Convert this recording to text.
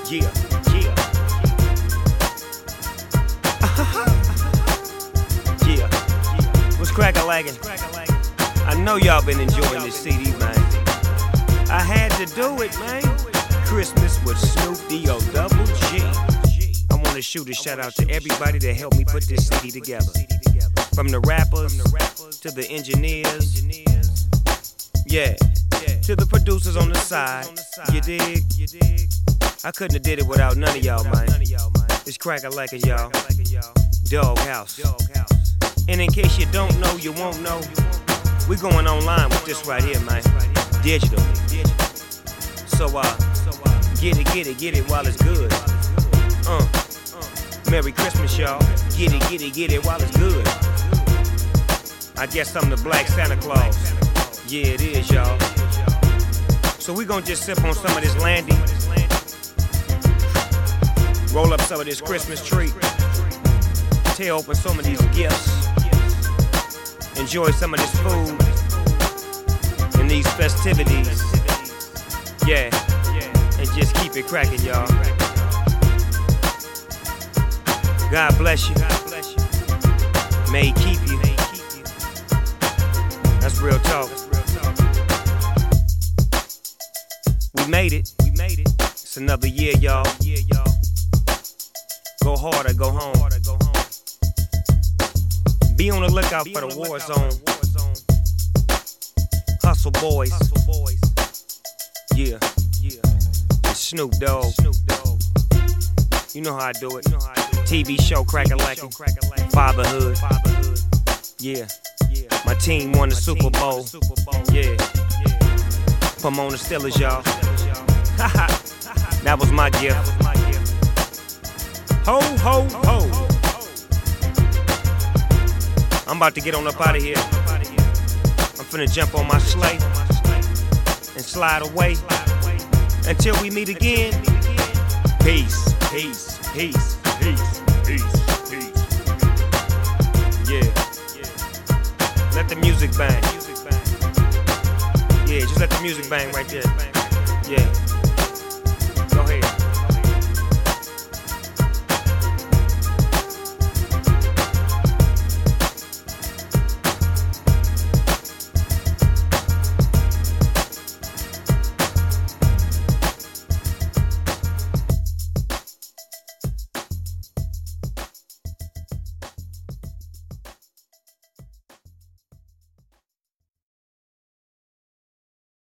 Yeah, yeah. Yeah. What's crack-a-laggin'? I know y'all been enjoying this CD, man. I had to do it, man. Christmas with Snoop D-O-double-G. I want to shoot a shout out to everybody that helped me put this CD together. From the rappers to the engineers, yeah, to the producers on the side. You dig? I couldn't have did it without none of y'all, man. It's crack-a-lackin', y'all. Doghouse. And in case you don't know, you won't know. We going online with this right here, man. Digital. So get it while it's good. Merry Christmas, y'all. Get it while it's good. I guess I'm the Black Santa Claus. Yeah, it is, y'all. So we gon' just sip on some of this Landy. Roll up some of this Christmas tree. Tear open some of these gifts. Enjoy some of this food and these festivities. Yeah, and just keep it cracking, y'all. God bless you. May He keep you. That's real talk. We made it. It's another year, y'all. Go hard or go home. Be on the lookout for the war zone. Hustle boys. Yeah. It's Snoop Dogg. You know how I do it. TV show crack-a-lackin'. Fatherhood. Yeah. My team won the Super Bowl. Yeah. Pomona Steelers, y'all. That was my gift. Ho, ho, ho. I'm about to get on up out of here. I'm finna jump on my sleigh and slide away until we meet again. Peace, peace, peace, peace, peace, peace. Yeah. Let the music bang. Yeah, just let the music bang right there. Yeah.